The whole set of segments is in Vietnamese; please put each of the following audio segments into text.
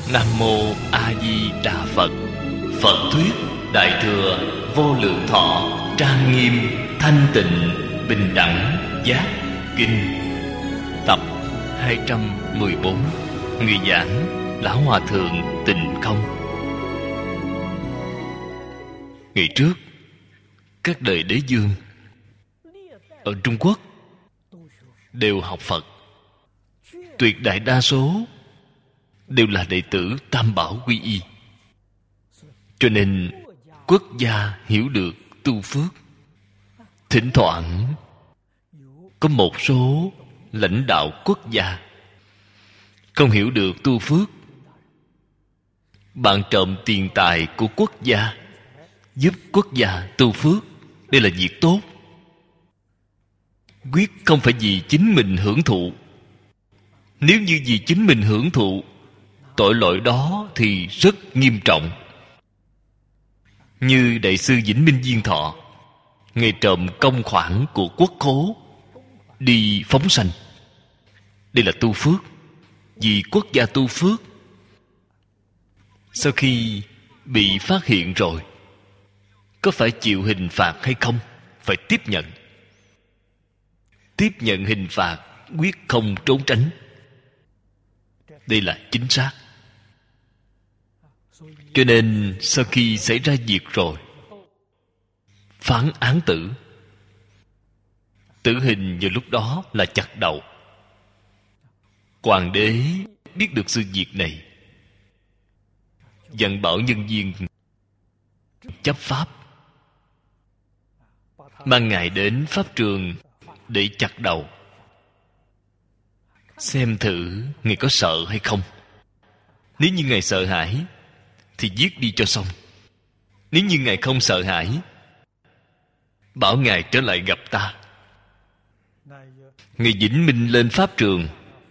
Nam Mô A Di Đà Phật. Phật thuyết Đại Thừa Vô Lượng Thọ Trang Nghiêm Thanh Tịnh Bình Đẳng Giác Kinh, tập 214. Người giảng Lão Hòa Thượng Tịnh Không. Ngày trước, các đời đế vương ở Trung Quốc đều học Phật. Tuyệt đại đa số đều là đệ tử Tam Bảo Quy Y. Cho nên quốc gia hiểu được tu phước. Thỉnh thoảng có một số lãnh đạo quốc gia không hiểu được tu phước, bạn trộm tiền tài của quốc gia, giúp quốc gia tu phước. Đây là việc tốt, quyết không phải vì chính mình hưởng thụ. Nếu như vì chính mình hưởng thụ, tội lỗi đó thì rất nghiêm trọng. Như Đại sư Vĩnh Minh Diên Thọ, Ngài trộm công khoản của quốc khố đi phóng sanh. Đây là tu phước, vì quốc gia tu phước. Sau khi bị phát hiện rồi, có phải chịu hình phạt hay không? Phải tiếp nhận. Tiếp nhận hình phạt, quyết không trốn tránh. Đây là chính xác. Cho nên sau khi xảy ra việc rồi, phán án tử. Tử hình vào lúc đó là chặt đầu. Hoàng đế biết được sự việc này, dặn bảo nhân viên chấp pháp, mang Ngài đến pháp trường để chặt đầu. Xem thử Ngài có sợ hay không. Nếu như Ngài sợ hãi thì giết đi cho xong. Nếu như Ngài không sợ hãi, bảo Ngài trở lại gặp ta. Ngài Vĩnh Minh lên pháp trường,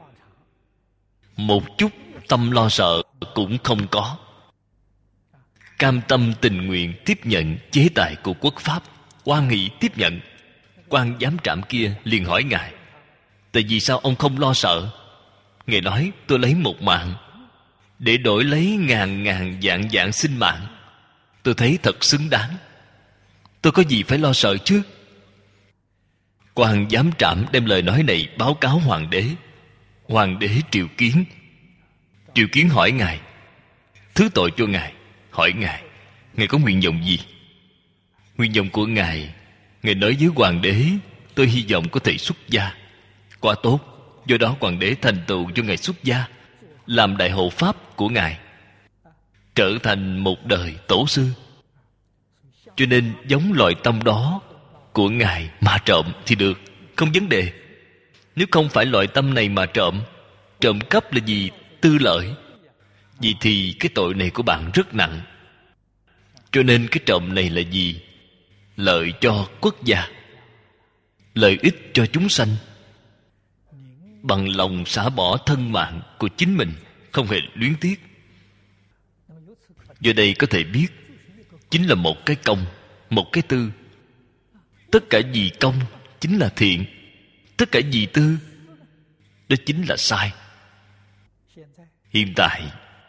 một chút tâm lo sợ cũng không có, cam tâm tình nguyện tiếp nhận chế tài của quốc pháp, hoan hỷ tiếp nhận. Quan giám trạm kia liền hỏi Ngài, tại vì sao ông không lo sợ? Ngài nói, tôi lấy một mạng để đổi lấy ngàn ngàn vạn vạn sinh mạng, tôi thấy thật xứng đáng. Tôi có gì phải lo sợ chứ? Quan giám trạm đem lời nói này báo cáo hoàng đế. Hoàng đế triệu kiến. Triệu kiến hỏi Ngài, thứ tội cho Ngài, hỏi Ngài có nguyện vọng gì? Nguyện vọng của Ngài nói với hoàng đế, tôi hy vọng có thể xuất gia. Quá tốt. Do đó hoàng đế thành tựu cho Ngài xuất gia, làm đại hộ pháp của Ngài, trở thành một đời tổ sư. Cho nên giống loại tâm đó của Ngài mà trộm thì được, không vấn đề. Nếu không phải loại tâm này mà trộm cắp là gì? Tư lợi. Vậy thì cái tội này của bạn rất nặng. Cho nên cái trộm này là gì? Lợi cho quốc gia, lợi ích cho chúng sanh. Bằng lòng xả bỏ thân mạng của chính mình, không hề luyến tiếc. Do đây có thể biết, chính là một cái công, một cái tư. Tất cả vì công chính là thiện, tất cả vì tư đó chính là sai. Hiện tại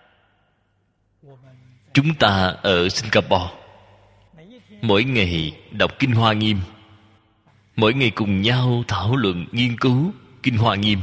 chúng ta ở Singapore, mỗi ngày đọc Kinh Hoa Nghiêm, mỗi ngày cùng nhau thảo luận nghiên cứu Kinh Hoa Nghiêm.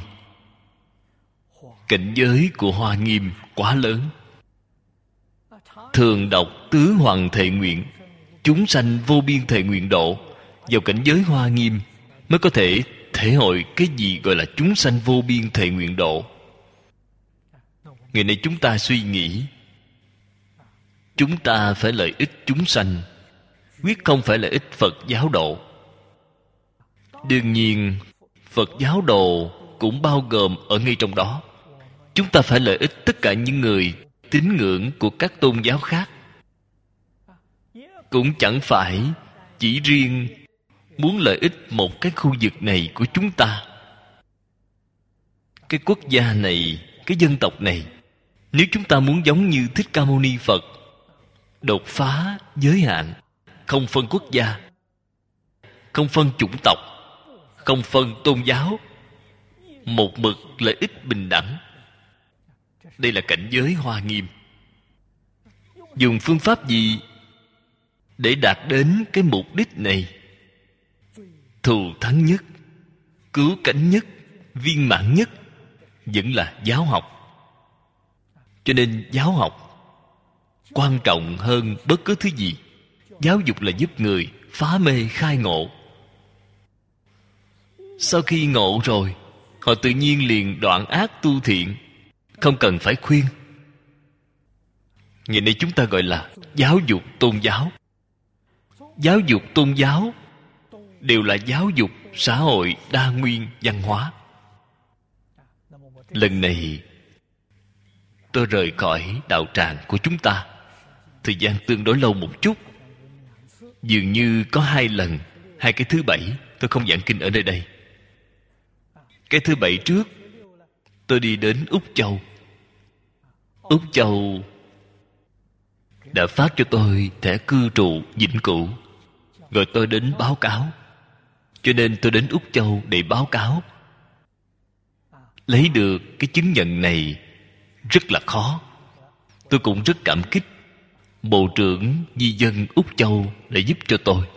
Cảnh giới của Hoa Nghiêm quá lớn. Thường đọc Tứ Hoàng Thệ Nguyện, chúng sanh vô biên thệ nguyện độ. Vào cảnh giới Hoa Nghiêm mới có thể thể hội cái gì gọi là chúng sanh vô biên thệ nguyện độ. Ngày nay chúng ta suy nghĩ, chúng ta phải lợi ích chúng sanh, quyết không phải lợi ích Phật giáo độ. Đương nhiên Phật giáo đồ cũng bao gồm ở ngay trong đó. Chúng ta phải lợi ích tất cả những người tín ngưỡng của các tôn giáo khác. Cũng chẳng phải chỉ riêng muốn lợi ích một cái khu vực này của chúng ta, cái quốc gia này, cái dân tộc này. Nếu chúng ta muốn giống như Thích Ca Mâu Ni Phật, đột phá giới hạn, không phân quốc gia, không phân chủng tộc, không phân tôn giáo, một mực lợi ích bình đẳng, Đây là cảnh giới Hoa Nghiêm. Dùng phương pháp gì để đạt đến cái mục đích này? Thù thắng nhất, cứu cánh nhất, viên mãn nhất vẫn là giáo học. Cho nên giáo học quan trọng hơn bất cứ thứ gì. Giáo dục là giúp người phá mê khai ngộ. Sau khi ngộ rồi, họ tự nhiên liền đoạn ác tu thiện, không cần phải khuyên. Ngày nay chúng ta gọi là giáo dục tôn giáo. Giáo dục tôn giáo đều là giáo dục xã hội đa nguyên văn hóa. Lần này tôi rời khỏi đạo tràng của chúng ta thời gian tương đối lâu một chút. Dường như có 2 lần, 2 cái thứ Bảy tôi không giảng kinh ở nơi đây. Cái thứ Bảy trước tôi đi đến Úc Châu. Úc Châu đã phát cho tôi thẻ cư trụ vĩnh cửu, rồi tôi đến báo cáo. Cho nên tôi đến Úc Châu để báo cáo. Lấy được cái chứng nhận này rất là khó. Tôi cũng rất cảm kích Bộ trưởng Di dân Úc Châu đã giúp cho tôi.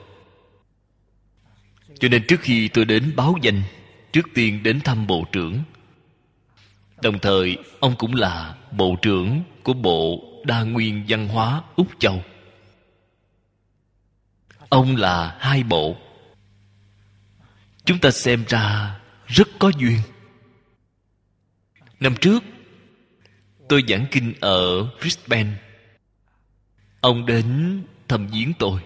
Cho nên trước khi tôi đến báo danh, trước tiên đến thăm Bộ trưởng. Đồng thời ông cũng là Bộ trưởng của Bộ Đa Nguyên Văn hóa Úc Châu. Ông là 2 bộ. Chúng ta xem ra rất có duyên. Năm trước tôi giảng kinh ở Brisbane. Ông đến thăm viếng tôi.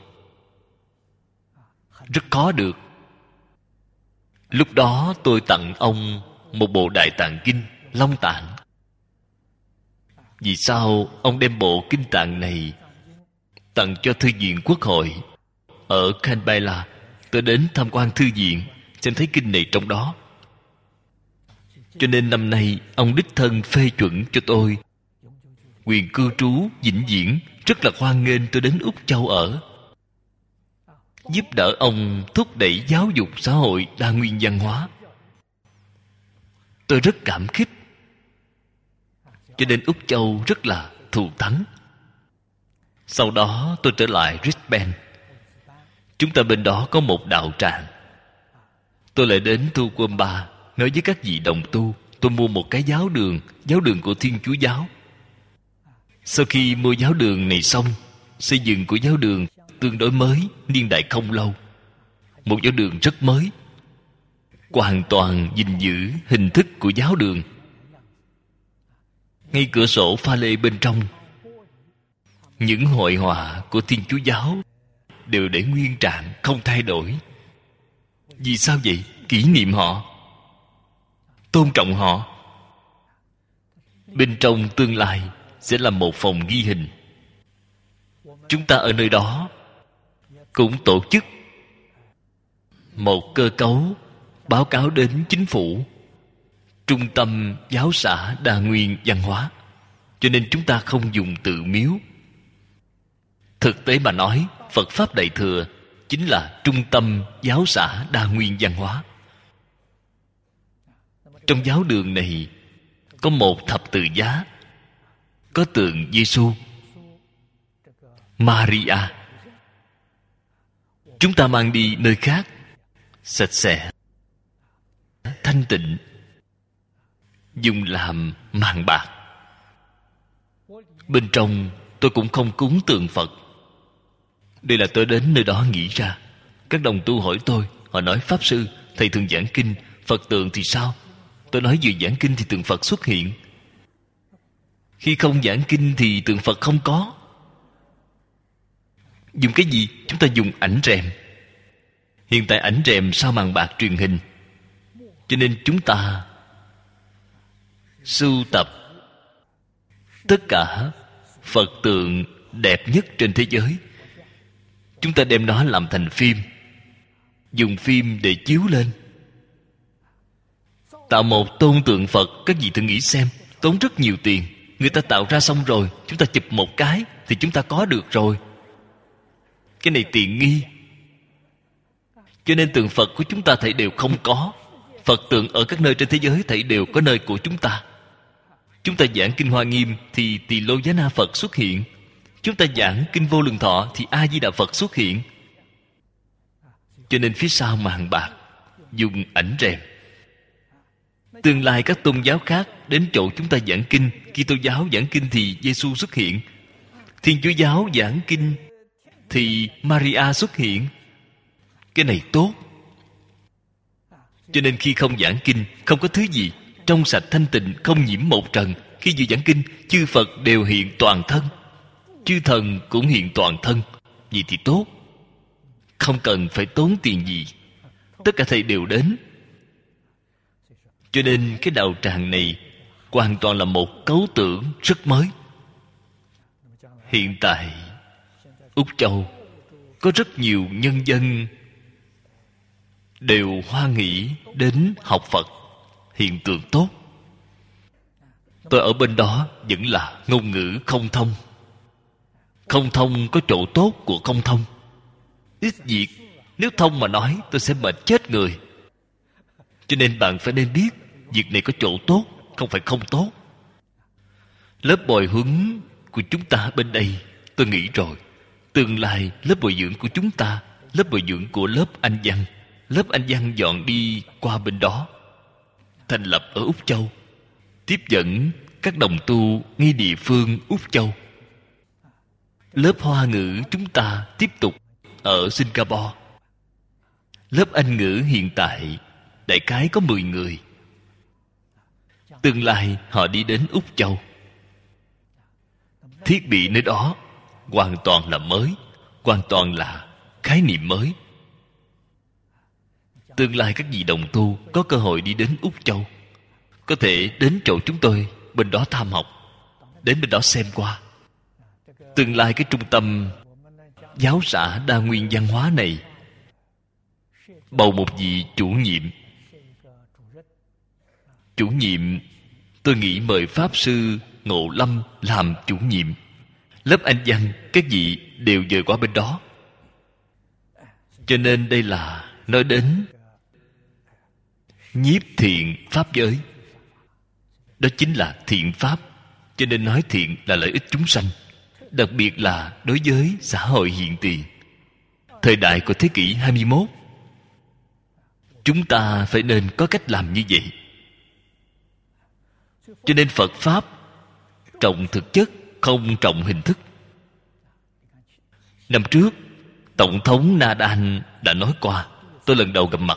Rất khó được. Lúc đó tôi tặng ông một bộ Đại Tạng Kinh Long Tạng. Vì sao ông đem bộ kinh tạng này tặng cho Thư viện Quốc hội ở Canberra? Tôi đến tham quan thư viện, xem thấy kinh này trong đó. Cho nên năm nay ông đích thân phê chuẩn cho tôi quyền cư trú vĩnh viễn. Rất là hoan nghênh tôi đến Úc Châu ở, giúp đỡ ông thúc đẩy giáo dục xã hội đa nguyên văn hóa. Tôi rất cảm kích. Cho nên Úc Châu rất là thù thắng. Sau đó tôi trở lại Brisbane. Chúng ta bên đó có một đạo tràng. Tôi lại đến Toowoomba, nói với các vị đồng tu tôi mua một cái giáo đường của Thiên Chúa giáo. Sau khi mua giáo đường này xong, xây dựng của giáo đường tương đối mới, niên đại không lâu. Một giáo đường rất mới, hoàn toàn gìn giữ hình thức của giáo đường. Ngay cửa sổ pha lê bên trong, những hội họa của Thiên Chúa giáo đều để nguyên trạng, không thay đổi. Vì sao vậy? Kỷ niệm họ, tôn trọng họ. Bên trong tương lai sẽ là một phòng ghi hình. Chúng ta ở nơi đó cũng tổ chức một cơ cấu báo cáo đến chính phủ, trung tâm giáo xã đa nguyên văn hóa. Cho nên chúng ta không dùng tự miếu. Thực tế mà nói, Phật Pháp Đại Thừa chính là trung tâm giáo xã đa nguyên văn hóa. Trong giáo đường này có một thập tự giá, có tượng Giêsu, Maria. Chúng ta mang đi nơi khác, sạch sẽ, thanh tịnh, dùng làm màng bạc. Bên trong tôi cũng không cúng tượng Phật. Đây là tôi đến nơi đó nghĩ ra. Các đồng tu hỏi tôi, họ nói: Pháp Sư, thầy thường giảng kinh, Phật tượng thì sao? Tôi nói vừa giảng kinh thì tượng Phật xuất hiện, khi không giảng kinh thì tượng Phật không có. Dùng cái gì? Chúng ta dùng ảnh rèm. Hiện tại ảnh rèm sau màn bạc truyền hình. Cho nên chúng ta sưu tập tất cả Phật tượng đẹp nhất trên thế giới. Chúng ta đem nó làm thành phim, dùng phim để chiếu lên, tạo một tôn tượng Phật. Các vị thử nghĩ xem, tốn rất nhiều tiền. Người ta tạo ra xong rồi, chúng ta chụp một cái thì chúng ta có được rồi. Cái này tiện nghi. Cho nên tượng Phật của chúng ta thảy đều không có. Phật tượng ở các nơi trên thế giới thảy đều có nơi của chúng ta. Chúng ta giảng kinh Hoa Nghiêm thì Tỳ Lô Giá Na Phật xuất hiện. Chúng ta giảng kinh Vô Lượng Thọ thì A Di Đà Phật xuất hiện. Cho nên phía sau màn bạc dùng ảnh rèm. Tương lai các tôn giáo khác đến chỗ chúng ta giảng kinh, Kitô giáo giảng kinh thì Giêsu xuất hiện, Thiên Chúa giáo giảng kinh thì Maria xuất hiện. Cái này tốt. Cho nên khi không giảng kinh, không có thứ gì trong sạch thanh tịnh, không nhiễm một trần. Khi vừa giảng kinh, chư Phật đều hiện toàn thân, chư thần cũng hiện toàn thân. Vì thì tốt, không cần phải tốn tiền gì, tất cả thầy đều đến. Cho nên cái đạo tràng này hoàn toàn là một cấu tưởng rất mới. Hiện tại Úc Châu có rất nhiều nhân dân đều hoan hỷ đến học Phật. Hiện tượng tốt. Tôi ở bên đó vẫn là ngôn ngữ không thông. Không thông có chỗ tốt của không thông. Ít việc, nếu thông mà nói tôi sẽ mệt chết người. Cho nên bạn phải nên biết việc này có chỗ tốt, không phải không tốt. Lớp bồi huấn của chúng ta bên đây, tôi nghĩ rồi, tương lai lớp bồi dưỡng của chúng ta, lớp bồi dưỡng của lớp Anh văn, lớp Anh văn dọn đi qua bên đó, thành lập ở Úc Châu, tiếp dẫn các đồng tu ngay địa phương Úc Châu. Lớp Hoa ngữ chúng ta tiếp tục ở Singapore. Lớp Anh ngữ hiện tại đại khái có 10 người. Tương lai họ đi đến Úc Châu. Thiết bị nơi đó hoàn toàn là mới, hoàn toàn là khái niệm mới. Tương lai các vị đồng tu có cơ hội đi đến Úc Châu, có thể đến chỗ chúng tôi bên đó tham học, đến bên đó xem qua. Tương lai cái trung tâm giáo xã đa nguyên văn hóa này bầu một vị chủ nhiệm. Chủ nhiệm tôi nghĩ mời Pháp Sư Ngộ Lâm làm chủ nhiệm. Lớp Anh văn các vị đều dời qua bên đó. Cho nên đây là nói đến nhiếp thiện pháp giới. Đó chính là thiện pháp. Cho nên nói thiện là lợi ích chúng sanh, đặc biệt là đối với xã hội hiện tiền. Thời đại của thế kỷ 21, chúng ta phải nên có cách làm như vậy. Cho nên Phật Pháp trọng thực chất, không trọng hình thức. Năm trước Tổng thống Nadan đã nói qua. Tôi lần đầu gặp mặt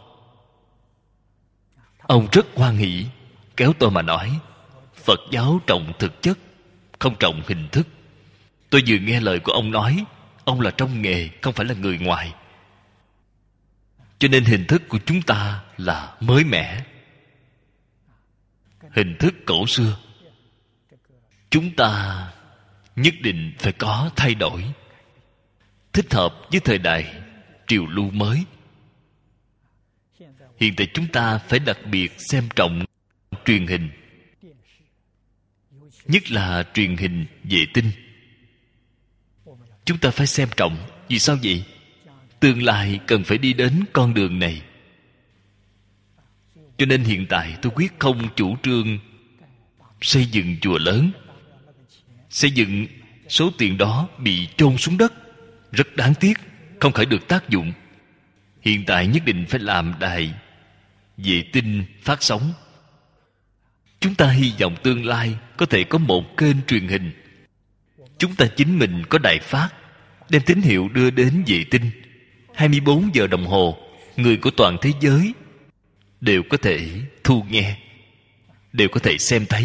ông rất hoan hỷ, kéo tôi mà nói Phật giáo trọng thực chất, không trọng hình thức. Tôi vừa nghe lời của ông nói, ông là trong nghề, không phải là người ngoài. Cho nên hình thức của chúng ta là mới mẻ, hình thức cổ xưa. Chúng ta nhất định phải có thay đổi, thích hợp với thời đại triều lưu mới. Hiện tại chúng ta phải đặc biệt xem trọng truyền hình, nhất là truyền hình vệ tinh. Chúng ta phải xem trọng. Vì sao vậy? Tương lai cần phải đi đến con đường này. Cho nên hiện tại tôi quyết không chủ trương xây dựng chùa lớn. Xây dựng số tiền đó bị chôn xuống đất, rất đáng tiếc, không khởi được tác dụng. Hiện tại nhất định phải làm đài vệ tinh phát sóng. Chúng ta hy vọng tương lai có thể có một kênh truyền hình. Chúng ta chính mình có đài phát, đem tín hiệu đưa đến vệ tinh. 24 giờ đồng hồ, người của toàn thế giới đều có thể thu nghe, đều có thể xem thấy.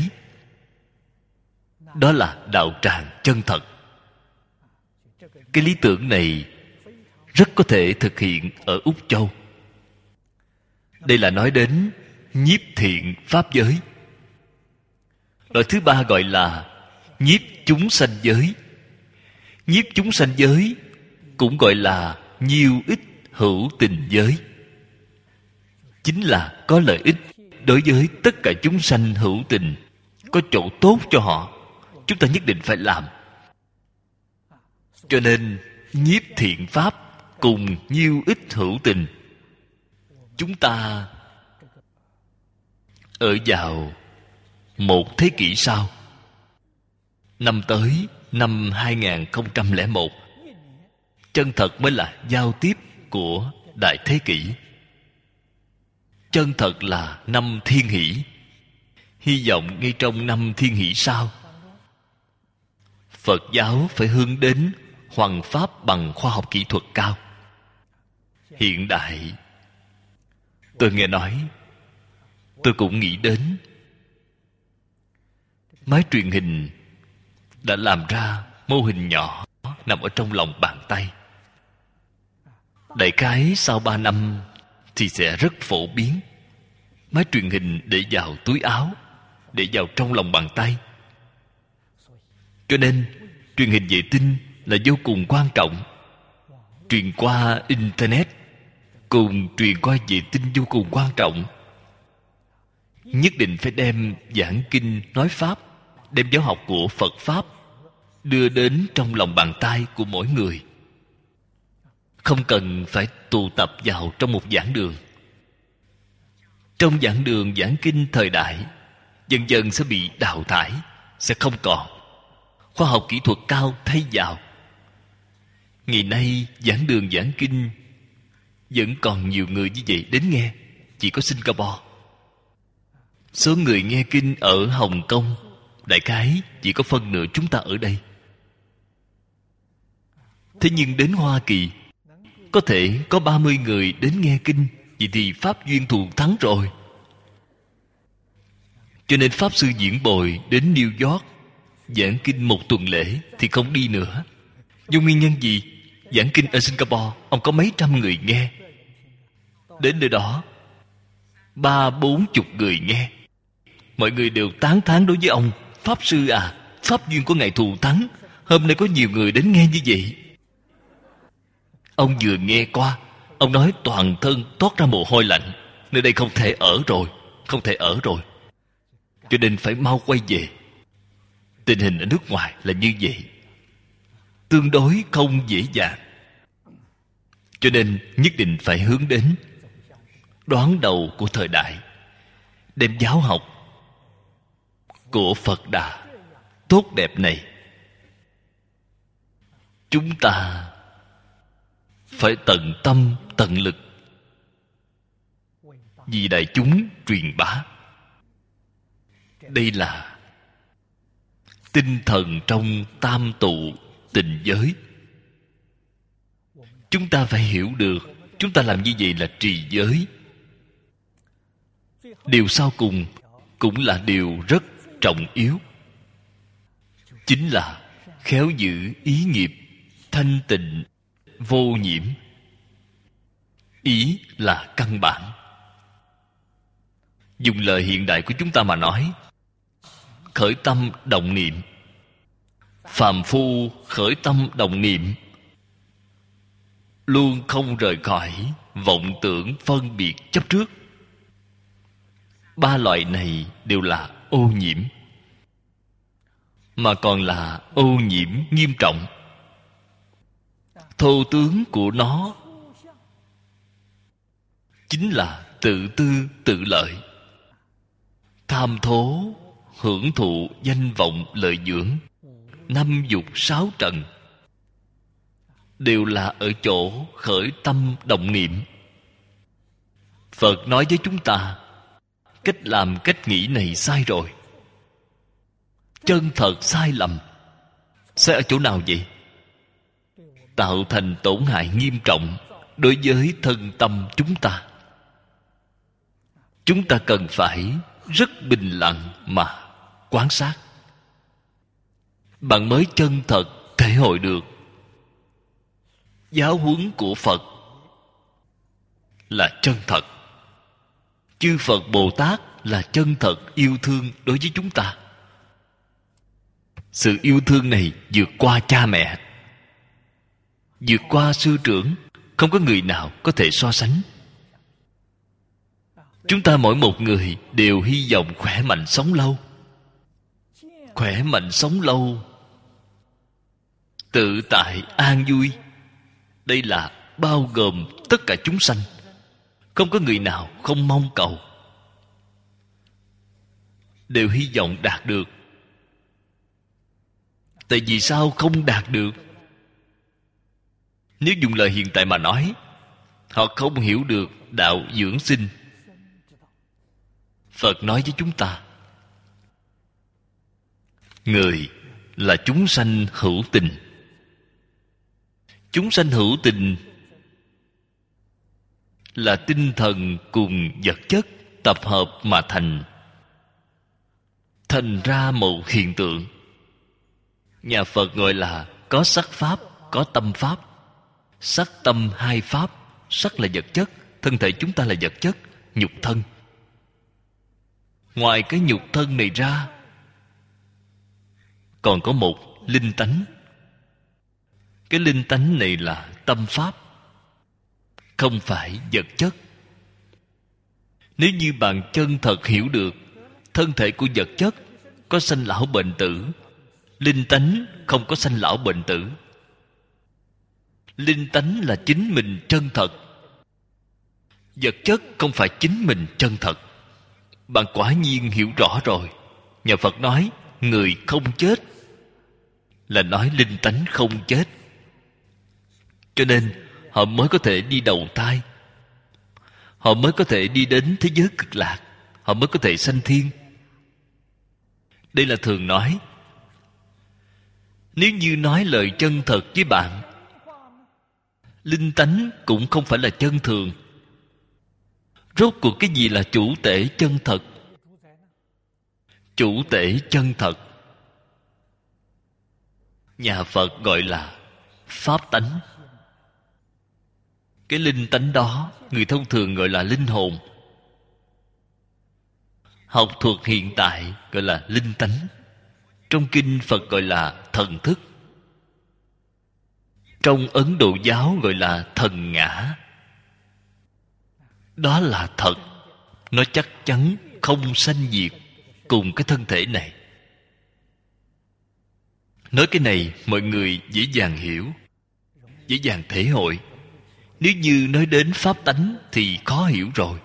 Đó là đạo tràng chân thật. Cái lý tưởng này rất có thể thực hiện ở Úc Châu. Đây là nói đến nhiếp thiện pháp giới. Loại thứ ba gọi là nhiếp chúng sanh giới. Nhiếp chúng sanh giới cũng gọi là nhiêu ích hữu tình giới. Chính là có lợi ích đối với tất cả chúng sanh hữu tình, có chỗ tốt cho họ, chúng ta nhất định phải làm. Cho nên nhiếp thiện pháp cùng nhiêu ích hữu tình, chúng ta ở vào một thế kỷ sau, năm tới năm 2001, chân thật mới là giao tiếp của đại thế kỷ. Chân thật là năm thiên hỷ. Hy vọng ngay trong năm thiên hỷ sau, Phật giáo phải hướng đến hoằng pháp bằng khoa học kỹ thuật cao, hiện đại. Tôi nghe nói, tôi cũng nghĩ đến, máy truyền hình đã làm ra mô hình nhỏ nằm ở trong lòng bàn tay. Đại khái sau 3 năm thì sẽ rất phổ biến. Máy truyền hình để vào túi áo, để vào trong lòng bàn tay. Cho nên truyền hình vệ tinh là vô cùng quan trọng. Truyền qua Internet cùng truyền qua vệ tinh vô cùng quan trọng. Nhất định phải đem giảng kinh nói Pháp, đem giáo học của Phật Pháp đưa đến trong lòng bàn tay của mỗi người. Không cần phải tụ tập vào trong một giảng đường. Trong giảng đường giảng kinh thời đại dần dần sẽ bị đào thải, sẽ không còn. Khoa học kỹ thuật cao thay vào. Ngày nay giảng đường giảng kinh vẫn còn nhiều người như vậy đến nghe. Chỉ có Singapore. Số người nghe kinh ở Hồng Kông đại khái chỉ có phân nửa chúng ta ở đây. Thế nhưng đến Hoa Kỳ có thể có 30 người đến nghe kinh. Vậy thì Pháp duyên thù thắng rồi. Cho nên Pháp Sư Diễn Bồi đến New York giảng kinh 1 tuần lễ thì không đi nữa. Do nguyên nhân gì? Giảng kinh ở Singapore ông có mấy trăm người nghe. Đến nơi đó 30-40 người nghe. Mọi người đều tán thán đối với ông. Pháp Sư à, Pháp duyên của Ngài thù thắng. Hôm nay có nhiều người đến nghe như vậy. Ông vừa nghe qua, ông nói toàn thân toát ra mồ hôi lạnh. Nơi đây không thể ở rồi. Không thể ở rồi. Cho nên phải mau quay về. Tình hình ở nước ngoài là như vậy, tương đối không dễ dàng. Cho nên nhất định phải hướng đến đoán đầu của thời đại, đem giáo học của Phật Đà tốt đẹp này chúng ta phải tận tâm tận lực vì đại chúng truyền bá. Đây là tinh thần trong tam tụ tình giới. Chúng ta phải hiểu được, chúng ta làm như vậy là trì giới. Điều sau cùng cũng là điều rất trọng yếu, chính là khéo giữ ý nghiệp thanh tịnh vô nhiễm. Ý là căn bản. Dùng lời hiện đại của chúng ta mà nói, khởi tâm động niệm. Phàm phu khởi tâm động niệm luôn không rời khỏi vọng tưởng phân biệt chấp trước. 3 loại này đều là ô nhiễm, mà còn là ô nhiễm nghiêm trọng. Thô tướng của nó chính là tự tư tự lợi, tham thố, hưởng thụ danh vọng lợi dưỡng, 5 dục 6 trần, đều là ở chỗ khởi tâm động niệm. Phật nói với chúng ta, cách làm cách nghĩ này sai rồi. Chân thật sai lầm. Sai ở chỗ nào vậy? Tạo thành tổn hại nghiêm trọng đối với thân tâm chúng ta. Chúng ta cần phải rất bình lặng mà quan sát. Bạn mới chân thật thể hội được giáo huấn của Phật là chân thật. Chư Phật Bồ Tát là chân thật yêu thương đối với chúng ta. Sự yêu thương này vượt qua cha mẹ, vượt qua sư trưởng, không có người nào có thể so sánh. Chúng ta mỗi một người đều hy vọng khỏe mạnh sống lâu. Khỏe mạnh sống lâu, tự tại an vui. Đây là bao gồm tất cả chúng sanh, không có người nào không mong cầu. đều hy vọng đạt được. Tại vì sao không đạt được? Nếu dùng lời hiện tại mà nói, họ không hiểu được đạo dưỡng sinh. Phật nói với chúng ta, người là chúng sanh hữu tình. Chúng sanh hữu tình là tinh thần cùng vật chất tập hợp mà thành ra một hiện tượng. Nhà Phật gọi là có sắc pháp, có tâm pháp. Sắc tâm hai pháp. Sắc là vật chất, thân thể chúng ta là vật chất, nhục thân. Ngoài cái nhục thân này ra, còn có một linh tánh. Cái linh tánh này là tâm pháp, không phải vật chất. Nếu như bạn chân thật hiểu được thân thể của vật chất có sanh lão bệnh tử, linh tánh không có sanh lão bệnh tử. Linh tánh là chính mình chân thật, vật chất không phải chính mình chân thật. Bạn quả nhiên hiểu rõ rồi. Nhà Phật nói người không chết là nói linh tánh không chết. Cho nên họ mới có thể đi đầu thai, họ mới có thể đi đến thế giới cực lạc, họ mới có thể sanh thiên. Đây là thường nói. Nếu như nói lời chân thật với bạn, linh tánh cũng không phải là chân thường. Rốt cuộc cái gì là chủ tể chân thật? Chủ tể chân thật, nhà Phật gọi là pháp tánh. Cái linh tánh đó người thông thường gọi là linh hồn. Học thuật hiện tại gọi là linh tánh. Trong kinh Phật gọi là thần thức. Trong Ấn Độ giáo gọi là thần ngã. Đó là thật. Nó chắc chắn không sanh diệt cùng cái thân thể này. Nói cái này mọi người dễ dàng hiểu, dễ dàng thể hội. Nếu như nói đến pháp tánh thì khó hiểu rồi.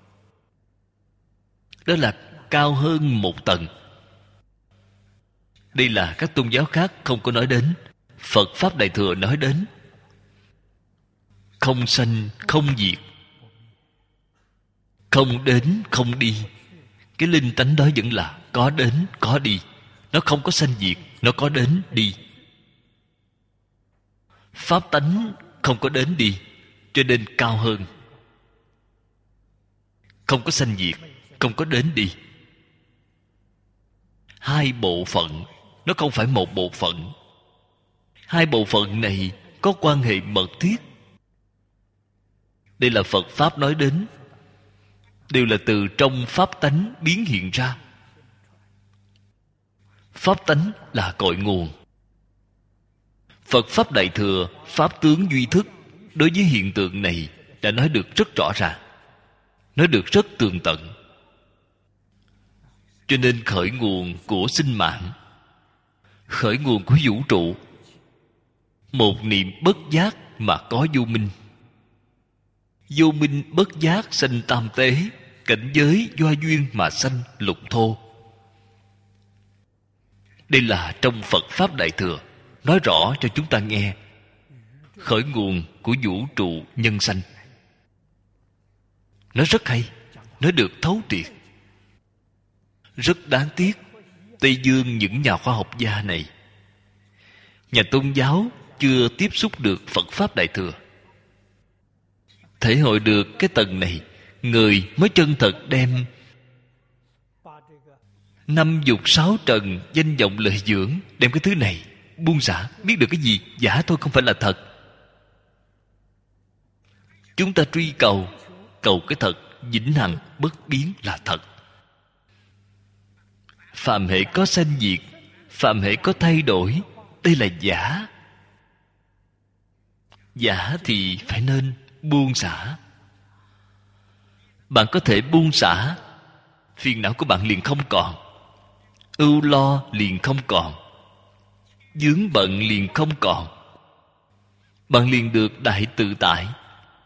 Đó là cao hơn một tầng. Đây là các tôn giáo khác không có nói đến. Phật Pháp Đại Thừa nói đến không sanh không diệt, không đến không đi. Cái linh tánh đó vẫn là có đến có đi. Nó không có sanh diệt, nó có đến đi. Pháp tánh không có đến đi, cho nên cao hơn. Không có sanh diệt, không có đến đi. Hai bộ phận, nó không phải một bộ phận. Hai bộ phận này có quan hệ mật thiết. Đây là Phật Pháp nói đến, đều là từ trong pháp tánh biến hiện ra. Pháp tánh là cội nguồn. Phật Pháp Đại Thừa, Pháp tướng duy thức đối với hiện tượng này đã nói được rất rõ ràng, nói được rất tường tận. Cho nên khởi nguồn của sinh mạng, khởi nguồn của vũ trụ, một niệm bất giác mà có vô minh. Vô minh bất giác sanh tam tế, cảnh giới do duyên mà sanh lục thô. Đây là trong Phật Pháp Đại Thừa nói rõ cho chúng ta nghe khởi nguồn của vũ trụ nhân sanh. Nó rất hay, nó được thấu triệt. Rất đáng tiếc, Tây Dương những nhà khoa học gia này, nhà tôn giáo chưa tiếp xúc được Phật Pháp Đại Thừa. Thể hội được cái tầng này, người mới chân thật đem năm dục sáu trần danh vọng lợi dưỡng, đem cái thứ này buông xả. Biết được cái gì giả thôi, không phải là thật. Chúng ta truy cầu cái thật vĩnh hằng bất biến là thật. Phàm hệ có sanh diệt, phàm hệ có thay đổi, đây là giả. Giả thì phải nên buông xả. Bạn có thể buông xả, phiền não của bạn liền không còn, ưu lo liền không còn, vướng bận liền không còn. Bạn liền được đại tự tại.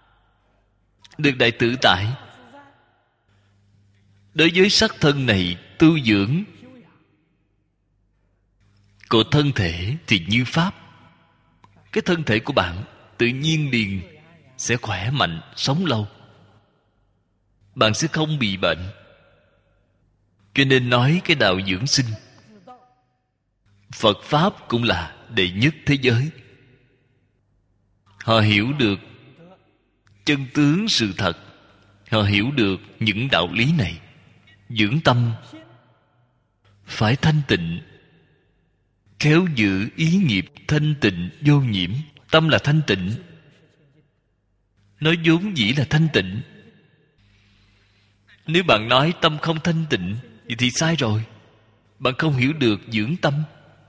Được đại tự tại, đối với sắc thân này tu dưỡng của thân thể thì như pháp. Cái thân thể của bạn tự nhiên liền sẽ khỏe mạnh, sống lâu. Bạn sẽ không bị bệnh. Cho nên nói cái đạo dưỡng sinh, Phật Pháp cũng là đệ nhất thế giới. Họ hiểu được chân tướng sự thật. Họ hiểu được những đạo lý này. Dưỡng tâm phải thanh tịnh, khéo giữ ý nghiệp thanh tịnh vô nhiễm. Tâm là thanh tịnh, nó vốn dĩ là thanh tịnh. Nếu bạn nói tâm không thanh tịnh thì sai rồi. Bạn không hiểu được dưỡng tâm.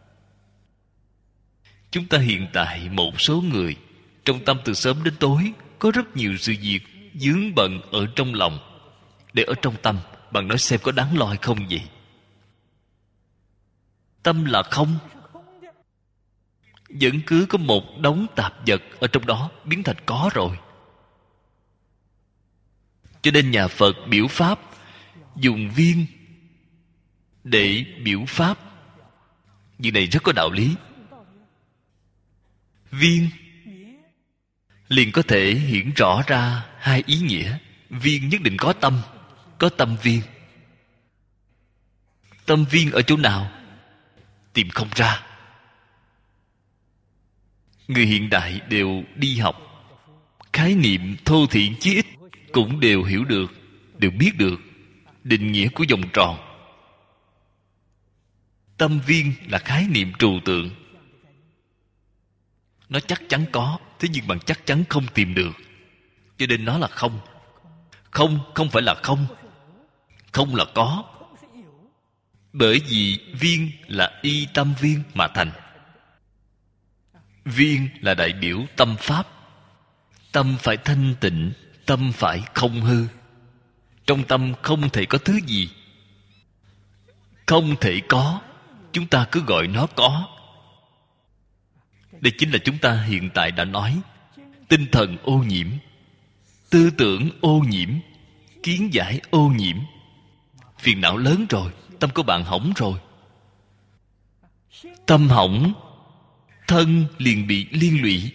Chúng ta hiện tại một số người trong tâm từ sớm đến tối có rất nhiều sự việc vướng bận ở trong lòng. Để ở trong tâm, bạn nói xem có đáng lo hay không vậy? Tâm là không, vẫn cứ có một đống tạp vật ở trong đó, biến thành có rồi. Cho nên nhà Phật biểu pháp dùng viên để biểu pháp. Việc này rất có đạo lý. Viên liền có thể hiển rõ ra hai ý nghĩa. Viên nhất định có tâm, có tâm viên. Tâm viên ở chỗ nào? Tìm không ra. Người hiện đại đều đi học, khái niệm thô thiển chí ít cũng đều hiểu được, đều biết được định nghĩa của vòng tròn. Tâm viên là khái niệm trừu tượng. Nó chắc chắn có, thế nhưng bạn chắc chắn không tìm được. Cho nên nó là không. Không không phải là không. Không là có. Bởi vì viên là y tâm viên mà thành. Viên là đại biểu tâm pháp. Tâm phải thanh tịnh, tâm phải không hư. Trong tâm không thể có thứ gì. Không thể có, chúng ta cứ gọi nó có. Đây chính là chúng ta hiện tại đã nói. Tinh thần ô nhiễm, tư tưởng ô nhiễm, kiến giải ô nhiễm. Phiền não lớn rồi, tâm của bạn hỏng rồi. Tâm hỏng, thân liền bị liên lụy.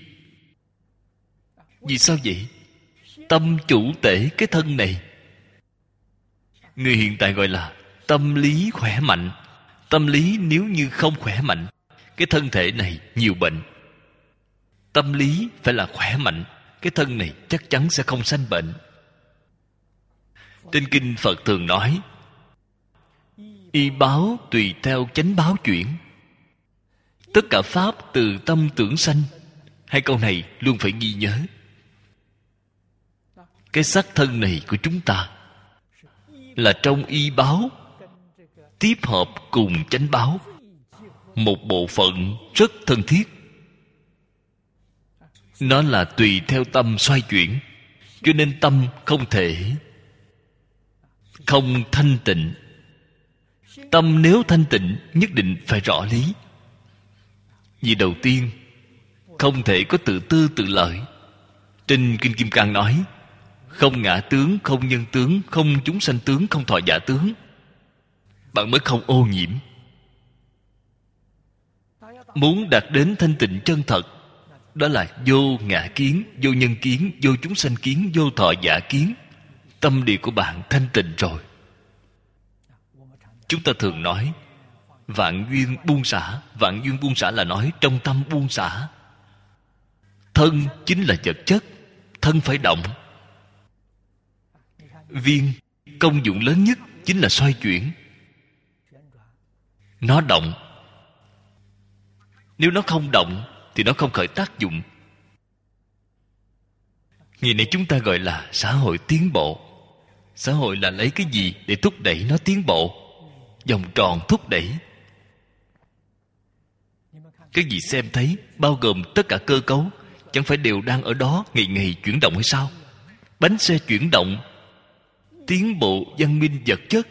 Vì sao vậy? Tâm chủ tể cái thân này. Người hiện tại gọi là tâm lý khỏe mạnh. Tâm lý nếu như không khỏe mạnh, cái thân thể này nhiều bệnh. Tâm lý phải là khỏe mạnh, cái thân này chắc chắn sẽ không sanh bệnh. Trên kinh Phật thường nói, y báo tùy theo chánh báo chuyển. Tất cả pháp từ tâm tưởng sanh. Hai câu này luôn phải ghi nhớ. Cái xác thân này của chúng ta là trong y báo tiếp hợp cùng chánh báo, một bộ phận rất thân thiết. Nó là tùy theo tâm xoay chuyển. Cho nên tâm không thể không thanh tịnh. Tâm nếu thanh tịnh nhất định phải rõ lý. Vì đầu tiên không thể có tự tư tự lợi. Trên Kinh Kim Cang nói, không ngã tướng, không nhân tướng, không chúng sanh tướng, không thọ giả tướng. Bạn mới không ô nhiễm. Muốn đạt đến thanh tịnh chân thật, đó là vô ngã kiến, vô nhân kiến, vô chúng sanh kiến, vô thọ giả kiến. Tâm địa của bạn thanh tịnh rồi. Chúng ta thường nói vạn duyên buông xả. Vạn duyên buông xả là nói trong tâm buông xả. Thân chính là vật chất, thân phải động. Viên công dụng lớn nhất chính là xoay chuyển. Nó động. Nếu nó không động thì nó không khởi tác dụng. Ngày nay chúng ta gọi là xã hội tiến bộ. Xã hội là lấy cái gì để thúc đẩy nó tiến bộ? Vòng tròn thúc đẩy. Cái gì xem thấy, bao gồm tất cả cơ cấu, chẳng phải đều đang ở đó ngày ngày chuyển động hay sao? Bánh xe chuyển động, tiến bộ văn minh vật chất.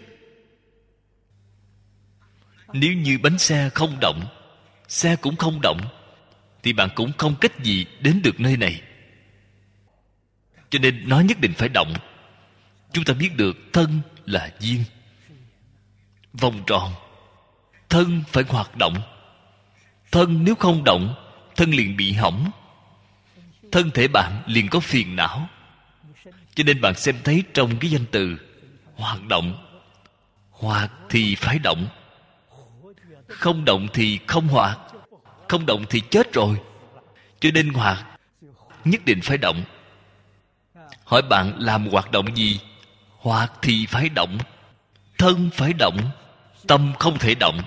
Nếu như bánh xe không động, xe cũng không động, thì bạn cũng không cách gì đến được nơi này. Cho nên nó nhất định phải động. Chúng ta biết được thân là duyên. vòng tròn. Thân phải hoạt động. Thân nếu không động, thân liền bị hỏng. Thân thể bạn liền có phiền não. Cho nên bạn xem thấy trong cái danh từ hoạt động, hoạt thì phải động, không động thì không hoạt, không động thì chết rồi. Cho nên hoạt nhất định phải động. Hỏi bạn làm hoạt động gì? Hoạt thì phải động. Thân phải động, tâm không thể động.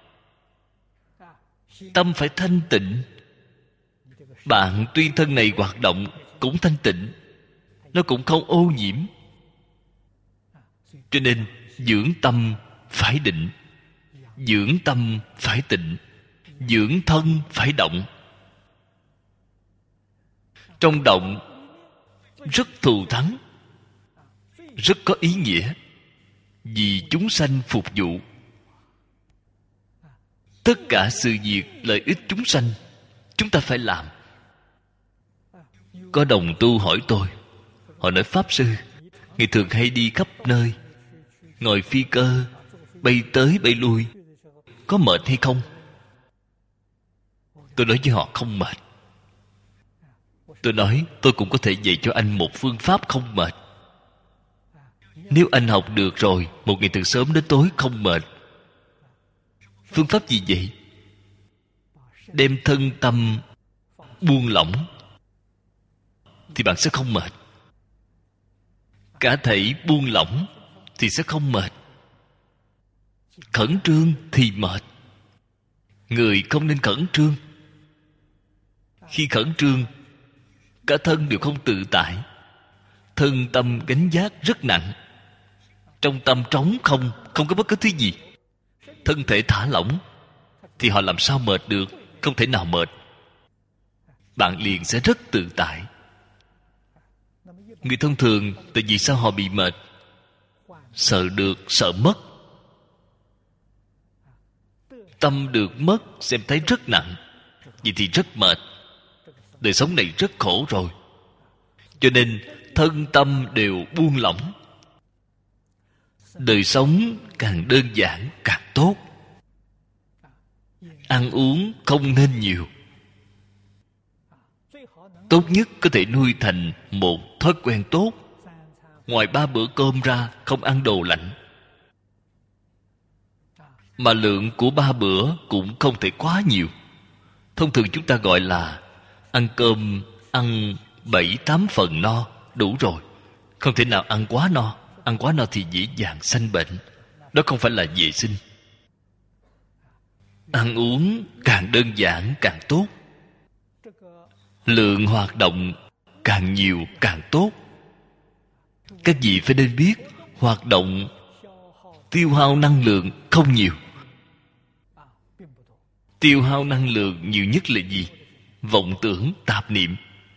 Tâm phải thanh tịnh. Bạn tuy thân này hoạt động cũng thanh tịnh, nó cũng không ô nhiễm. Cho nên dưỡng tâm phải định, dưỡng tâm phải tịnh, dưỡng thân phải động. Trong động rất thù thắng, rất có ý nghĩa. Vì chúng sanh phục vụ. Tất cả sự việc lợi ích chúng sanh chúng ta phải làm. Có đồng tu hỏi tôi, họ nói: Pháp Sư, Ngài thường hay đi khắp nơi, ngồi phi cơ bay tới bay lui, có mệt hay không? Tôi nói với họ không mệt. Tôi nói tôi cũng có thể dạy cho anh một phương pháp không mệt. Nếu anh học được rồi, một ngày từ sớm đến tối không mệt. Phương pháp gì vậy? Đem thân tâm buông lỏng thì bạn sẽ không mệt. Cả thể buông lỏng thì sẽ không mệt. Khẩn trương thì mệt. Người không nên khẩn trương. Khi khẩn trương, cả thân đều không tự tại. Thân tâm gánh vác rất nặng. Trong tâm trống không, không có bất cứ thứ gì. Thân thể thả lỏng thì họ làm sao mệt được? Không thể nào mệt. Bạn liền sẽ rất tự tại. Người thông thường, tại vì sao họ bị mệt? Sợ được, sợ mất. Tâm được mất, xem thấy rất nặng. Vậy thì rất mệt. Đời sống này rất khổ rồi. Cho nên thân tâm đều buông lỏng. Đời sống càng đơn giản càng tốt. Ăn uống không nên nhiều. Tốt nhất có thể nuôi thành một thói quen tốt. Ngoài 3 bữa cơm ra, không ăn đồ lạnh. Mà lượng của 3 bữa cũng không thể quá nhiều. Thông thường chúng ta gọi là ăn cơm, ăn 7-8 phần no, đủ rồi. Không thể nào ăn quá no. Ăn quá no thì dễ dàng sanh bệnh. Đó không phải là vệ sinh. Ăn uống càng đơn giản càng tốt. Lượng hoạt động càng nhiều càng tốt. Các vị phải nên biết, hoạt động tiêu hao năng lượng không nhiều. Tiêu hao năng lượng nhiều nhất là gì? Vọng tưởng, tạp niệm.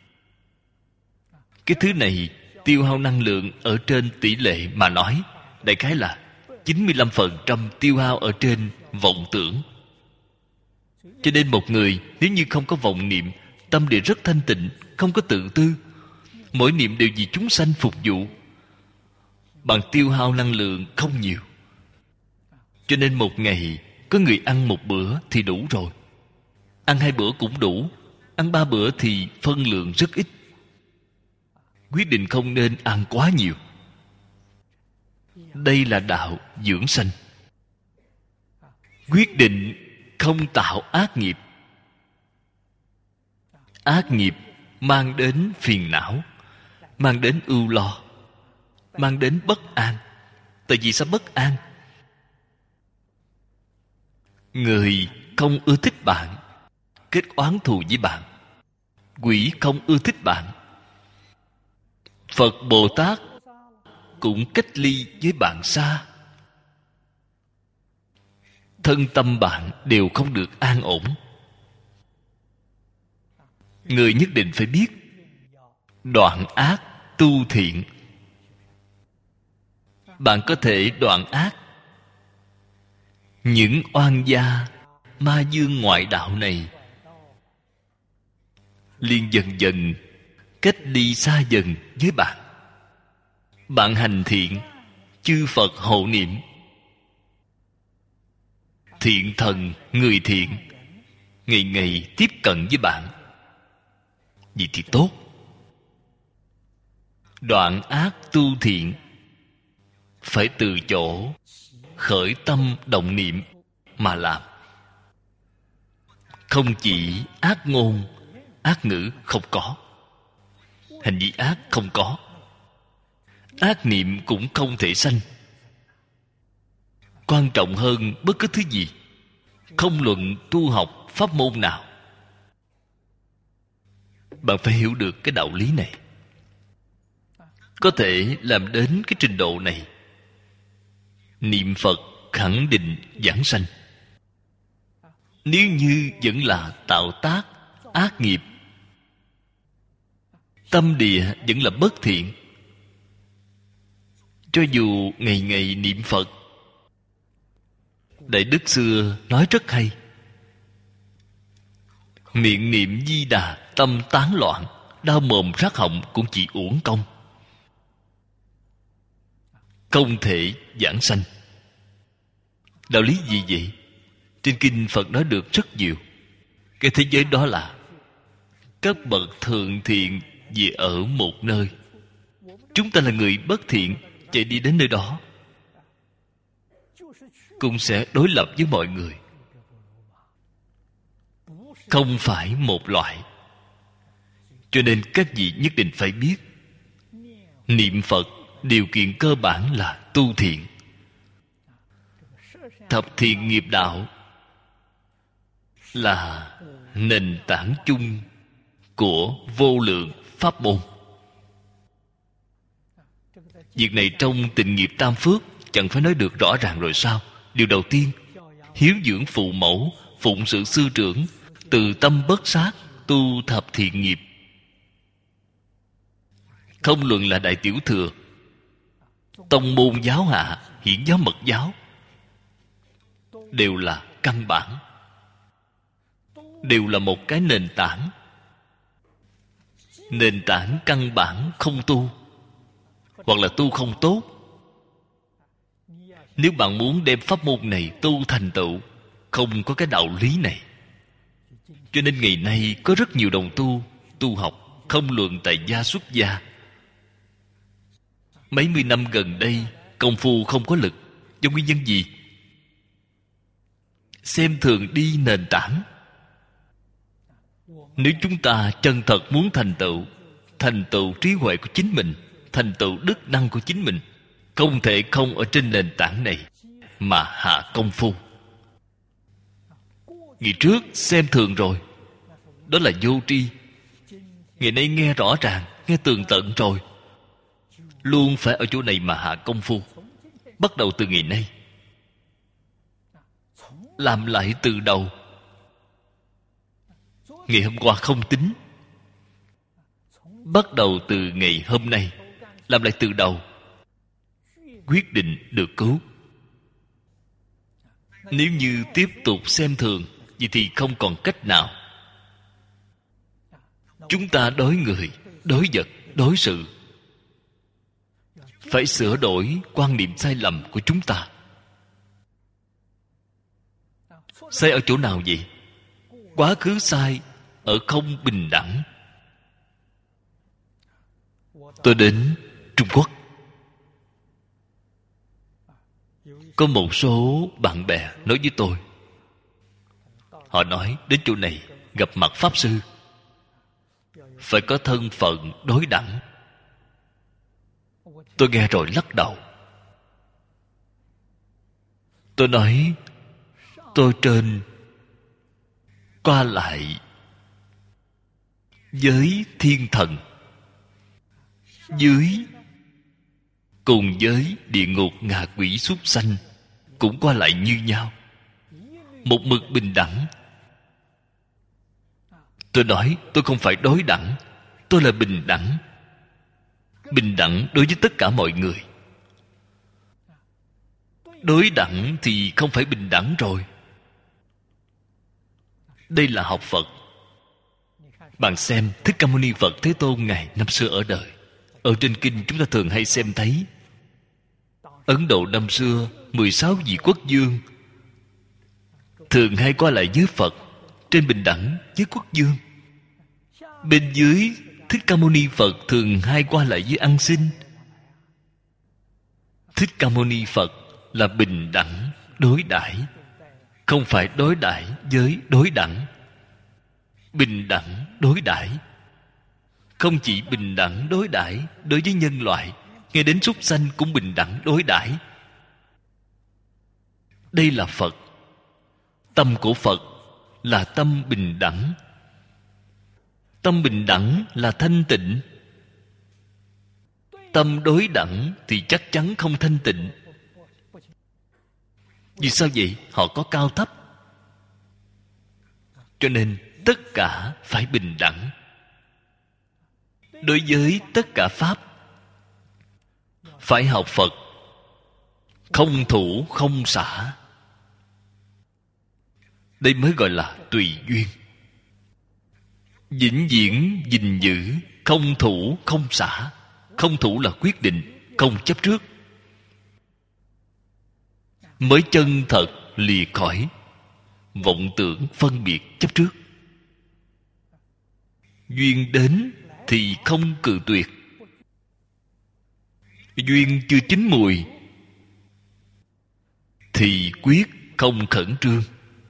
Cái thứ này tiêu hao năng lượng ở trên tỷ lệ mà nói, đại khái là 95% tiêu hao ở trên vọng tưởng. Cho nên một người nếu như không có vọng niệm, tâm địa rất thanh tịnh, không có tự tư, mỗi niệm đều vì chúng sanh phục vụ, bạn tiêu hao năng lượng không nhiều. Cho nên một ngày có người ăn 1 bữa thì đủ rồi. Ăn 2 bữa cũng đủ. Ăn 3 bữa thì phân lượng rất ít. Quyết định không nên ăn quá nhiều. Đây là đạo dưỡng sanh. Quyết định không tạo ác nghiệp. Ác nghiệp mang đến phiền não, mang đến ưu lo, mang đến bất an. Tại vì sao bất an? Người không ưa thích bạn, kết oán thù với bạn. Quỷ không ưa thích bạn. Phật Bồ Tát cũng cách ly với bạn xa. Thân tâm bạn đều không được an ổn. Người nhất định phải biết đoạn ác tu thiện. Bạn có thể đoạn ác. Những oan gia ma dương ngoại đạo này liền dần dần cách ly xa dần với bạn. Bạn hành thiện, chư Phật hộ niệm. thiện thần, người thiện ngày ngày tiếp cận với bạn, vậy thì tốt. Đoạn ác tu thiện, phải từ chỗ khởi tâm động niệm mà làm. Không chỉ ác ngôn, ác ngữ không có, hành vi ác không có, ác niệm cũng không thể sanh. Quan trọng hơn bất cứ thứ gì, không luận tu học pháp môn nào, bạn phải hiểu được cái đạo lý này. Có thể làm đến cái trình độ này, niệm Phật khẳng định giảng sanh. Nếu như vẫn là tạo tác ác nghiệp, tâm địa vẫn là bất thiện, cho dù ngày ngày niệm Phật, Đại Đức xưa nói rất hay: miệng niệm Di Đà, tâm tán loạn, đau mồm rát họng cũng chỉ uổng công, không thể giảng sanh. Đạo lý gì vậy? Trên kinh Phật nói được rất nhiều. Cái thế giới đó là các bậc thượng thiện về ở một nơi. Chúng ta là người bất thiện, chạy đi đến nơi đó cũng sẽ đối lập với mọi người, không phải một loại. Cho nên các vị nhất định phải biết, niệm Phật điều kiện cơ bản là tu thiện. Thập thiện nghiệp đạo là nền tảng chung của vô lượng pháp môn. Việc này trong tịnh nghiệp tam phước chẳng phải nói được rõ ràng rồi sao? Điều đầu tiên, hiếu dưỡng phụ mẫu, phụng sự sư trưởng, từ tâm bất sát, tu thập thiện nghiệp. Không luận là đại tiểu thừa, tông môn giáo hạ, hiển giáo mật giáo, đều là căn bản, đều là một cái nền tảng. Nền tảng căn bản không tu, hoặc là tu không tốt. Nếu bạn muốn đem pháp môn này tu thành tựu, không có cái đạo lý này. Cho nên ngày nay có rất nhiều đồng tu, tu học, không luận tại gia xuất gia. Mấy mươi năm gần đây, công phu không có lực. Do nguyên nhân gì? Xem thường đi nền tảng. Nếu chúng ta chân thật muốn thành tựu trí huệ của chính mình, thành tựu đức năng của chính mình, không thể không ở trên nền tảng này mà hạ công phu. Ngày trước xem thường rồi, đó là vô tri. Ngày nay nghe rõ ràng, nghe tường tận rồi, luôn phải ở chỗ này mà hạ công phu. Bắt đầu từ ngày nay, làm lại từ đầu. Ngày hôm qua không tính, bắt đầu từ ngày hôm nay làm lại từ đầu, quyết định được cứu. Nếu như tiếp tục xem thường, vậy thì không còn cách nào. Chúng ta đối người, đối vật, đối sự phải sửa đổi quan niệm sai lầm của chúng ta. Sai ở chỗ nào vậy? Quá khứ sai ở không bình đẳng. Tôi đến Trung Quốc, có một số bạn bè nói với tôi, họ nói đến chỗ này gặp mặt pháp sư phải có thân phận đối đẳng. Tôi nghe rồi lắc đầu. Tôi nói, tôi trên qua lại với thiên thần, dưới cùng với địa ngục ngạ quỷ súc sanh cũng qua lại như nhau, một mực bình đẳng. Tôi nói tôi không phải đối đẳng, tôi là bình đẳng. Bình đẳng đối với tất cả mọi người. Đối đẳng thì không phải bình đẳng rồi. Đây là học Phật. Bạn xem Thích Ca Mâu Ni Phật Thế Tôn Ngài năm xưa ở đời. Ở trên kinh chúng ta thường hay xem thấy, Ấn Độ năm xưa 16 vị quốc vương thường hay qua lại với Phật, trên bình đẳng với quốc vương. Bên dưới Thích Ca Mâu Ni Phật thường hay qua lại với ăn xin. Thích Ca Mâu Ni Phật là bình đẳng đối đãi, không phải đối đãi với đối đẳng. Bình đẳng đối đãi. Không chỉ bình đẳng đối đãi đối với nhân loại, ngay đến súc sanh cũng bình đẳng đối đãi. Đây là Phật. Tâm của Phật là tâm bình đẳng. Tâm bình đẳng là thanh tịnh. Tâm đối đẳng thì chắc chắn không thanh tịnh. Vì sao vậy? Họ có cao thấp. Cho nên tất cả phải bình đẳng. Đối với tất cả Pháp phải học Phật, không thủ không xả. Đây mới gọi là tùy duyên. Vĩnh viễn gìn giữ, không thủ không xả. Không thủ là quyết định, không chấp trước, mới chân thật lìa khỏi vọng tưởng phân biệt chấp trước. Duyên đến thì không cự tuyệt. Duyên chưa chín mùi thì quyết không khẩn trương.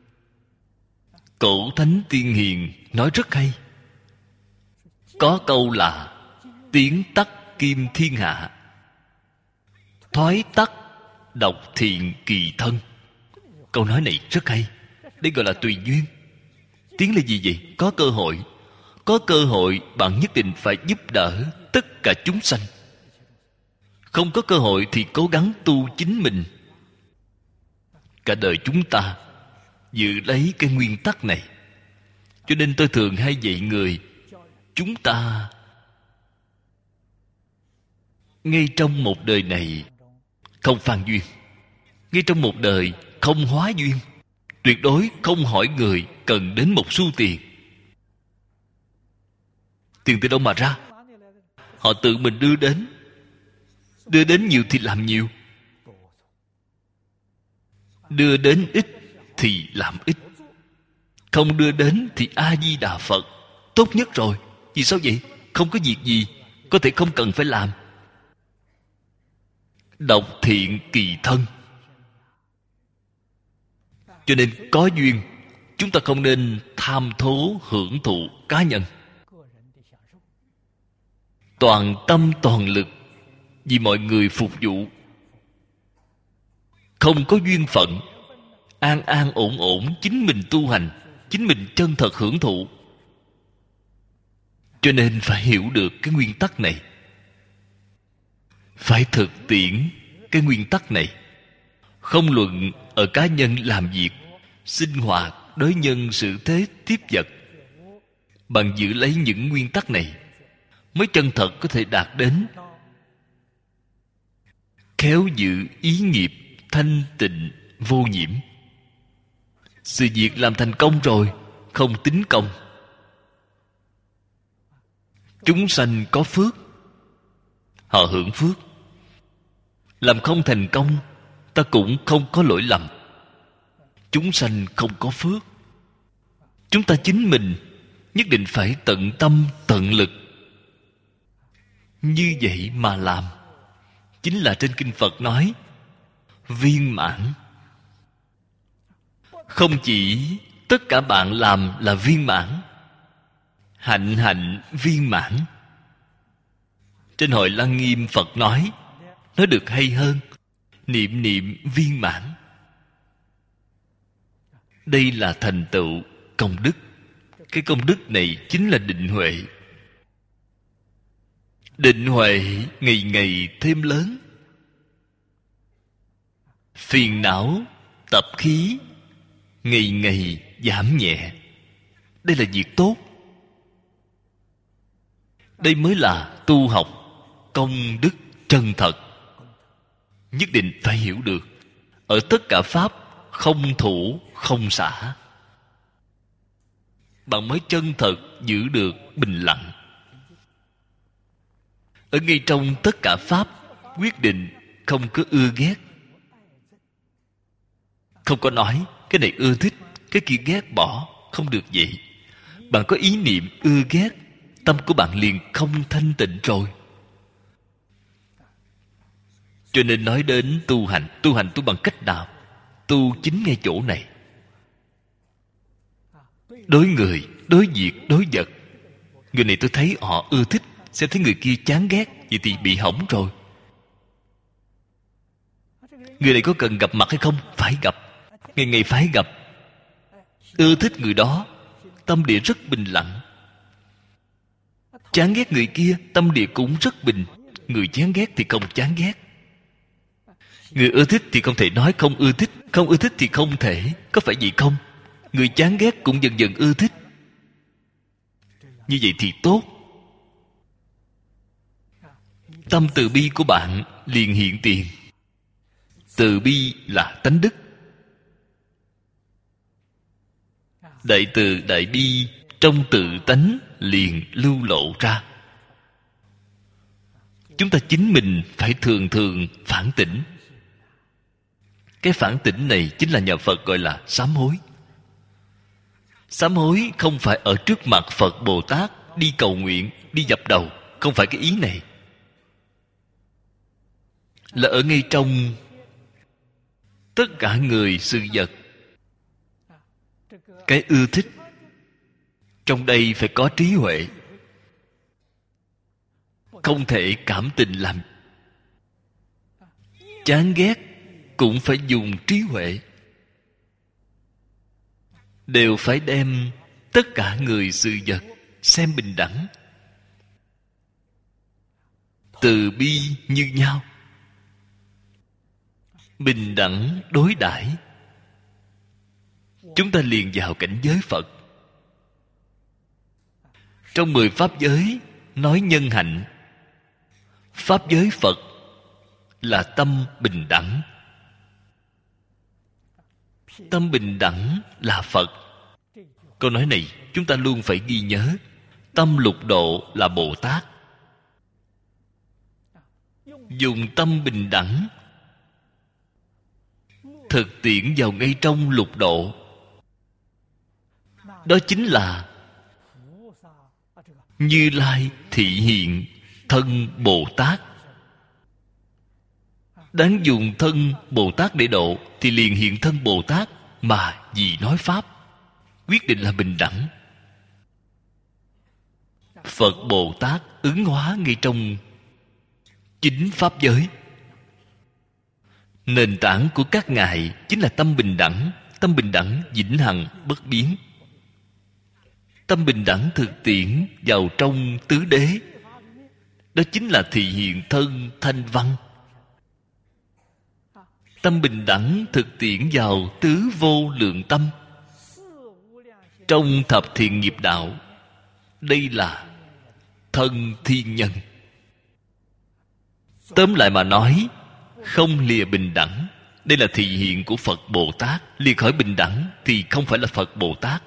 Cổ Thánh Tiên Hiền nói rất hay. Có câu là tiếng tắt kim thiên hạ, thoái tắt độc thiện kỳ thân. Câu nói này rất hay. Đây gọi là tùy duyên. Tiếng là gì vậy? Có cơ hội. Có cơ hội bạn nhất định phải giúp đỡ tất cả chúng sanh. Không có cơ hội thì cố gắng tu chính mình. Cả đời chúng ta giữ lấy cái nguyên tắc này. Cho nên tôi thường hay dạy người, chúng ta ngay trong một đời này không phan duyên, ngay trong một đời không hóa duyên. Tuyệt đối không hỏi người cần đến một xu tiền. Tiền từ đâu mà ra? Họ tự mình đưa đến. Đưa đến nhiều thì làm nhiều, đưa đến ít thì làm ít. Không đưa đến thì A-di-đà Phật, tốt nhất rồi. Vì sao vậy? Không có việc gì có thể không cần phải làm. Độc thiện kỳ thân. Cho nên có duyên, chúng ta không nên tham thố hưởng thụ cá nhân. Toàn tâm toàn lực vì mọi người phục vụ. Không có duyên phận, an an ổn ổn chính mình tu hành, chính mình chân thật hưởng thụ. Cho nên phải hiểu được cái nguyên tắc này, phải thực tiễn cái nguyên tắc này. Không luận ở cá nhân làm việc, sinh hoạt, đối nhân xử thế tiếp vật, bạn giữ lấy những nguyên tắc này mới chân thật có thể đạt đến khéo giữ ý nghiệp thanh tịnh vô nhiễm. Sự việc làm thành công rồi, không tính công. Chúng sanh có phước, họ hưởng phước. Làm không thành công, ta cũng không có lỗi lầm. Chúng sanh không có phước. Chúng ta chính mình nhất định phải tận tâm tận lực như vậy mà làm. Chính là trên kinh Phật nói viên mãn. Không chỉ tất cả bạn làm là viên mãn, hạnh hạnh viên mãn. Trên Hội Lăng Nghiêm Phật nói được hay hơn, niệm niệm viên mãn. Đây là thành tựu công đức. Cái công đức này chính là định huệ. Định huệ ngày ngày thêm lớn. Phiền não tập khí ngày ngày giảm nhẹ. Đây là việc tốt. Đây mới là tu học công đức chân thật. Nhất định phải hiểu được, ở tất cả pháp không thủ không xả, bạn mới chân thật giữ được bình lặng. Ở ngay trong tất cả pháp, quyết định không có ưa ghét, không có nói cái này ưa thích, cái kia ghét bỏ. Không được vậy. Bạn có ý niệm ưa ghét, tâm của bạn liền không thanh tịnh rồi. Cho nên nói đến tu hành tu bằng cách nào? Tu chính ngay chỗ này. Đối người, đối việc, đối vật. Người này tôi thấy họ ưa thích, xem thấy người kia chán ghét, vậy thì bị hỏng rồi. Người này có cần gặp mặt hay không? Phải gặp. Ngày ngày phải gặp. Ưa thích người đó, tâm địa rất bình lặng. Chán ghét người kia, tâm địa cũng rất bình. Người chán ghét thì không chán ghét. Người ưa thích thì không thể nói không ưa thích. Không ưa thích thì không thể. Có phải vậy không? Người chán ghét cũng dần dần ưa thích. Như vậy thì tốt. Tâm từ bi của bạn liền hiện tiền. Từ bi là tánh đức. Đại từ đại bi trong tự tánh liền lưu lộ ra. Chúng ta chính mình phải thường thường phản tỉnh. Cái phản tỉnh này chính là nhà Phật gọi là sám hối. Sám hối không phải ở trước mặt Phật Bồ Tát đi cầu nguyện, đi dập đầu. Không phải cái ý này. Là ở ngay trong tất cả người sự vật. Cái ưa thích trong đây phải có trí huệ. Không thể cảm tình làm. Chán ghét cũng phải dùng trí huệ. Đều phải đem tất cả người sự vật xem bình đẳng. Từ bi như nhau. Bình đẳng đối đãi. Chúng ta liền vào cảnh giới Phật. Trong 10 pháp giới nói nhân hạnh. Pháp giới Phật là tâm bình đẳng. Tâm bình đẳng là Phật. Câu nói này chúng ta luôn phải ghi nhớ. Tâm lục độ là Bồ Tát. Dùng tâm bình đẳng thực tiễn vào ngay trong lục độ. Đó chính là Như Lai thị hiện thân Bồ Tát. Đáng dùng thân Bồ Tát để độ thì liền hiện thân Bồ Tát, mà vì nói Pháp quyết định là bình đẳng. Phật Bồ Tát ứng hóa ngay trong chính Pháp giới. Nền tảng của các ngài chính là tâm bình đẳng. Tâm bình đẳng vĩnh hằng bất biến. Tâm bình đẳng thực tiễn vào trong tứ đế. Đó chính là thị hiện thân thanh văn. Tâm bình đẳng thực tiễn vào tứ vô lượng tâm. Trong thập thiện nghiệp đạo, đây là thân thiên nhân. Tóm lại mà nói, không lìa bình đẳng. Đây là thị hiện của Phật Bồ Tát. Lìa khỏi bình đẳng thì không phải là Phật Bồ Tát.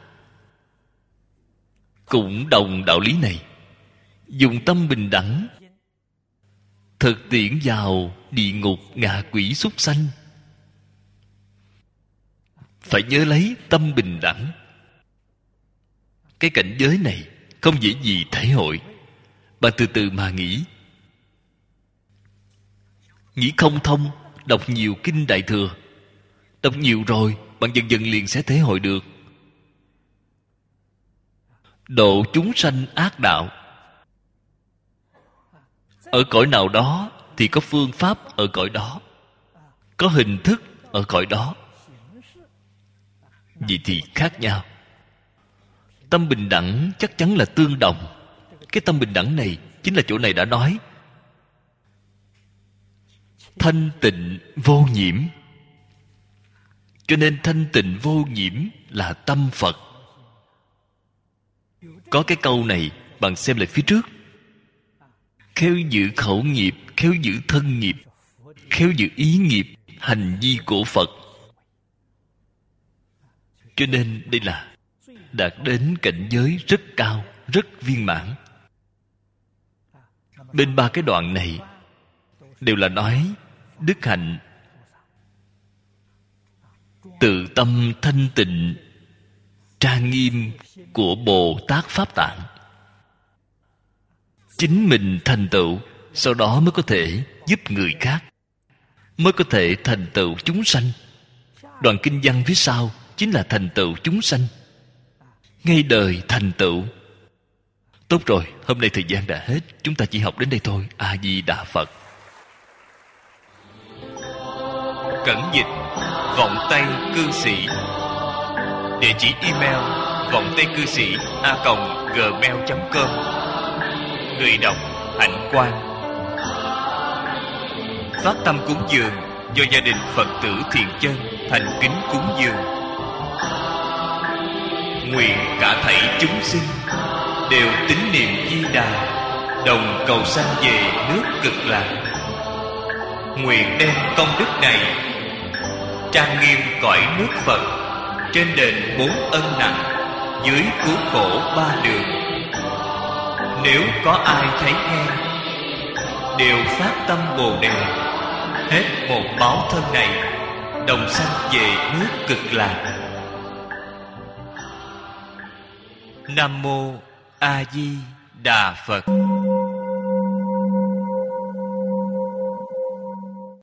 Cũng đồng đạo lý này. Dùng tâm bình đẳng thực tiễn vào địa ngục, ngạ quỷ, súc sanh. Phải nhớ lấy tâm bình đẳng. Cái cảnh giới này không dễ gì thể hội. Bạn từ từ mà nghĩ. Nghĩ không thông, đọc nhiều kinh Đại Thừa. Đọc nhiều rồi, bạn dần dần liền sẽ thể hội được. Độ chúng sanh ác đạo. Ở cõi nào đó thì có phương pháp ở cõi đó, có hình thức ở cõi đó. Vậy thì khác nhau. Tâm bình đẳng chắc chắn là tương đồng. Cái tâm bình đẳng này chính là chỗ này đã nói. Thanh tịnh vô nhiễm. Cho nên thanh tịnh vô nhiễm là tâm Phật. Có cái câu này, bạn xem lại phía trước. Khéo giữ khẩu nghiệp, khéo giữ thân nghiệp, khéo giữ ý nghiệp, hành vi của Phật. Cho nên đây là đạt đến cảnh giới rất cao, rất viên mãn. Bên ba cái đoạn này đều là nói đức hạnh. tự tâm thanh tịnh trang nghiêm của Bồ Tát Pháp Tạng. Chính mình thành tựu, sau đó mới có thể giúp người khác, mới có thể thành tựu chúng sanh. Đoạn kinh văn phía sau chính là thành tựu chúng sanh, ngay đời thành tựu. Tốt rồi, hôm nay thời gian đã hết, chúng ta chỉ học đến đây thôi. A Di Đà Phật. Cẩn dịch Vọng Tây Cư Sĩ. Địa chỉ email vongtaicư sĩ@gmail.com. Người đọc Hạnh Quang. Phát tâm cúng dường do gia đình Phật tử Thiện Chân thành kính cúng dường. Nguyện cả thảy chúng sinh đều tín niệm Di Đà, đồng cầu sanh về nước Cực Lạc. Nguyện đem công đức này trang nghiêm cõi nước Phật, trên đền 4 ân nặng, dưới cứu khổ 3 đường. Nếu có ai thấy nghe, đều phát tâm Bồ Đề, hết một báo thân này, đồng sanh về nước Cực Lạc. Nam Mô A Di Đà Phật.